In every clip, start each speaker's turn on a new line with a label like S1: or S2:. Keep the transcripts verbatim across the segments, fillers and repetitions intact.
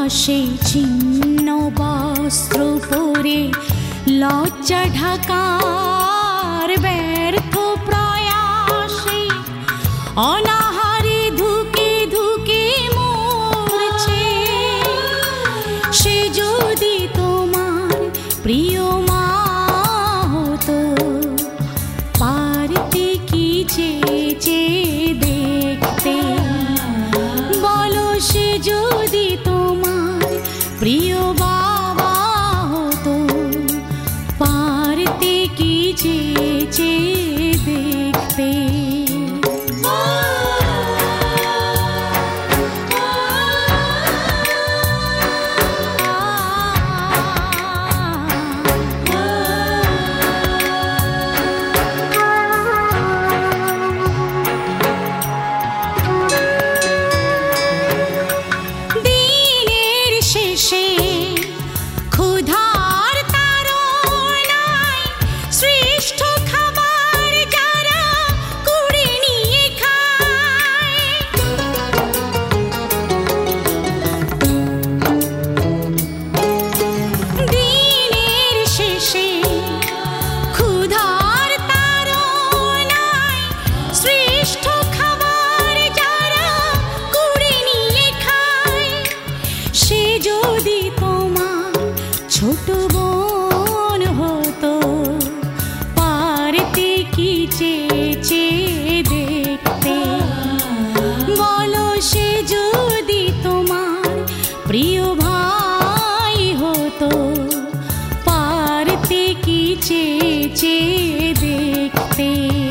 S1: পাশে ছিন্ন বস্ত্র পরে লজ্জা ঢাকার ব্যর্থ প্রয়াসে অনাহারে ধুকে ধুকে মরছে। সে যদি তোমার প্রিয় মা হতো, পারতে কি চেয়ে দেখতে? বলো, সে যদি তোমার প্রিয় বাবা হতো, পারতে কি চেয়ে দেখতে? ছোট বোন হতো, পারতে কি চেয়ে দেখতে? বলো, সে যদি তোমার প্রিয় ভাই হতো, পারতে কি চেয়ে দেখতে?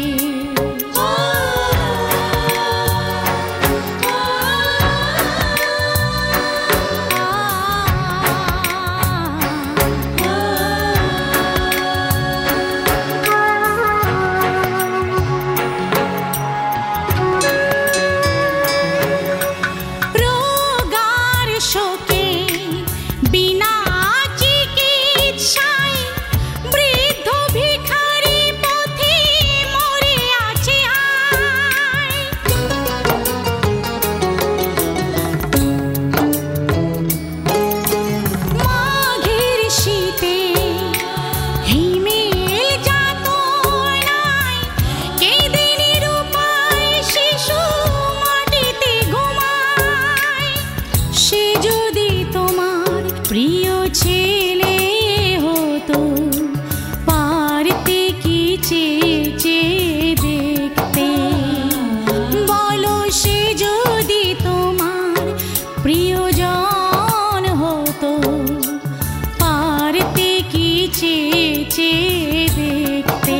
S1: প্রিয় ছেলে হতো, পারতে কি চেয়ে দেখতে? বলো, সে যদি তোমার প্রিয়জন হতো, পারতে কি চেয়ে দেখতে?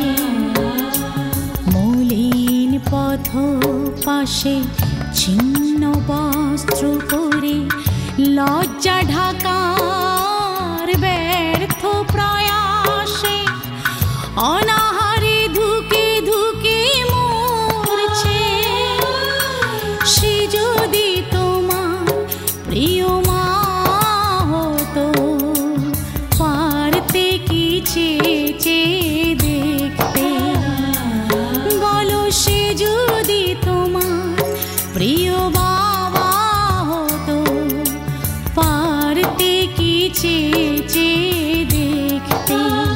S1: মলিন পথ পাশে ছিন্ন বস্ত্র পরে লজ্জা ঢাকার ব্যর্থ প্রয়াসে অনাহারে ধুকে ধুকে মরছে। সে যদি তোমার প্রিয় মা হতো, পারতে কি চেয়ে দেখতে? বলো, সে যদি তোমার প্রিয় বাবা হতো, পারতে কি চেয়ে দেখতে?